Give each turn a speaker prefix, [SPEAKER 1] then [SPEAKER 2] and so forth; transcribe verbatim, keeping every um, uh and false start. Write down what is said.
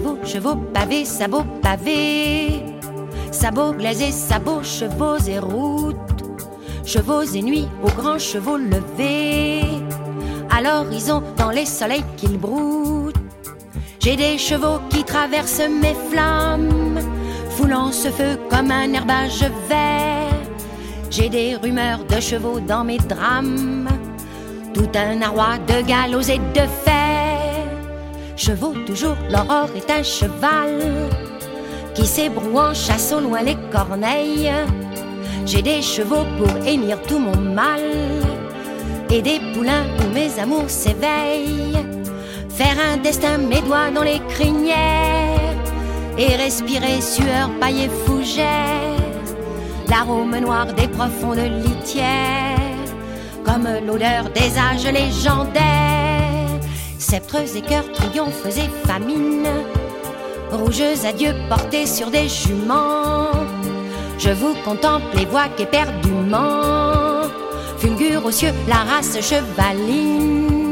[SPEAKER 1] chevaux, chevaux pavés, sabots pavés, sabots glazés, sabots, chevaux et routes, chevaux et nuits aux grands chevaux levés, à l'horizon dans les soleils qu'ils broutent. J'ai des chevaux qui traversent mes flammes, foulant ce feu comme un herbage vert. J'ai des rumeurs de chevaux dans mes drames, tout un arroi de galops et de fer. Chevaux toujours, l'aurore est un cheval qui s'ébroue en chasse au loin les corneilles. J'ai des chevaux pour émir tout mon mal et des poulains où mes amours s'éveillent. Faire un destin, mes doigts dans les crinières et respirer sueur, paille et fougère, l'arôme noir des profondes litières, comme l'odeur des âges légendaires. Sceptres et cœurs, triomphes et famines, rouges adieux portés sur des juments. Je vous contemple et vois qu'éperdument fulgure aux cieux la race chevaline.